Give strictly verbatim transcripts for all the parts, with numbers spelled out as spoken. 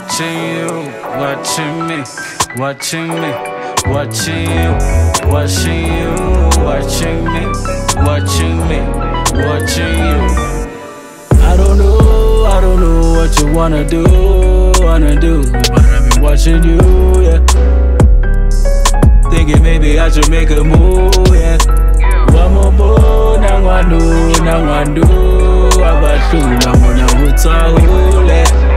watching you, watching me, watching me, watching you, watching you, watching me, watching me, watching you. I don't know, I don't know what you wanna do, wanna do, but I've been watching you, yeah. Thinking maybe I should make a move, yeah. One more boy, now I do, now I do. Abatu, now I will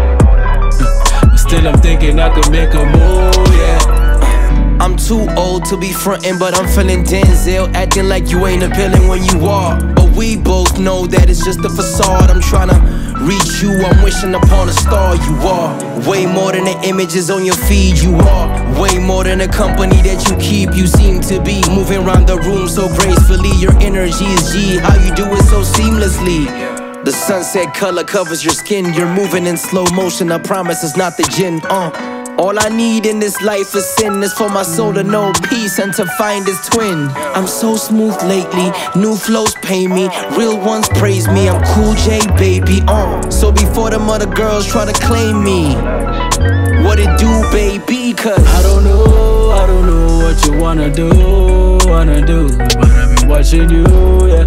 tell still I'm thinking I could make a move, yeah. I'm too old to be frontin', but I'm feeling Denzel, acting like you ain't appealing when you are. But we both know that it's just a facade. I'm tryna reach you, I'm wishing upon a star. You are way more than the images on your feed. You are way more than the company that you keep. You seem to be moving around the room so gracefully. Your energy is G, how you do it so seamlessly. The sunset color covers your skin. You're moving in slow motion, I promise it's not the gin. uh. All I need in this life is sin, is for my soul to know peace and to find its twin. I'm so smooth lately, new flows pay me, real ones praise me. I'm Cool J, baby, uh. So before them other girls try to claim me, what it do, baby, cause I don't know, I don't know what you wanna do, wanna do, but I've been watching you, yeah.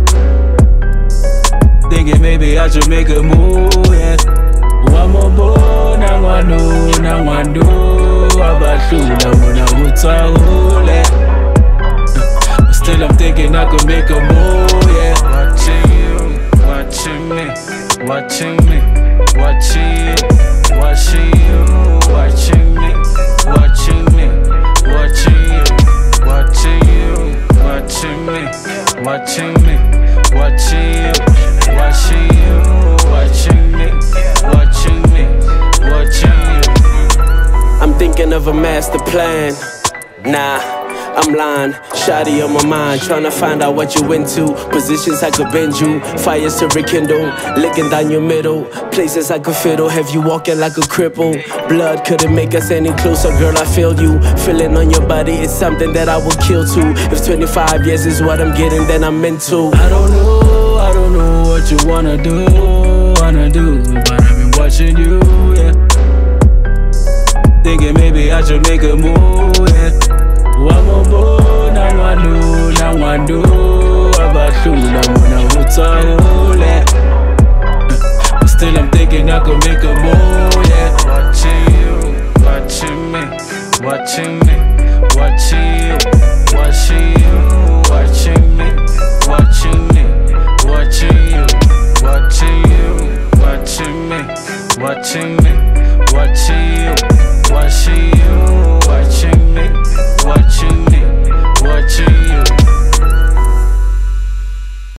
Thinking maybe I should make a move, yeah. One more boy, now I know, now I do. Abatu, now I will tell you. Still I'm thinking I could make a move, yeah. Watching you, watching me, watching me, watching you, watching you, watching me, watching me, watching you, watching you, watching me, watching me, watching you, watching you, watching me, watching me, watching you. I'm thinking of a master plan. Nah, I'm lying. Shawty on my mind, tryna find out what you into. Positions I could bend you, fires to rekindle, licking down your middle. Places I could fiddle, have you walking like a cripple. Blood couldn't make us any closer, girl, I feel you. Feeling on your body, it's something that I will kill to. If twenty-five years is what I'm getting, then I'm into. I don't know, I don't know what you wanna do, wanna do, but I've been watching you, yeah. Thinking maybe I should make a move, yeah. One more boy, now I do, now I do. Abatu, now I will tell you, yeah. Still I'm thinking I could make a move, yeah. Watching you, watching me, watching me, watching you, watching you, watching me, watching me, watching you, watching you, watching me, watching me, watching you, watching you, watching me.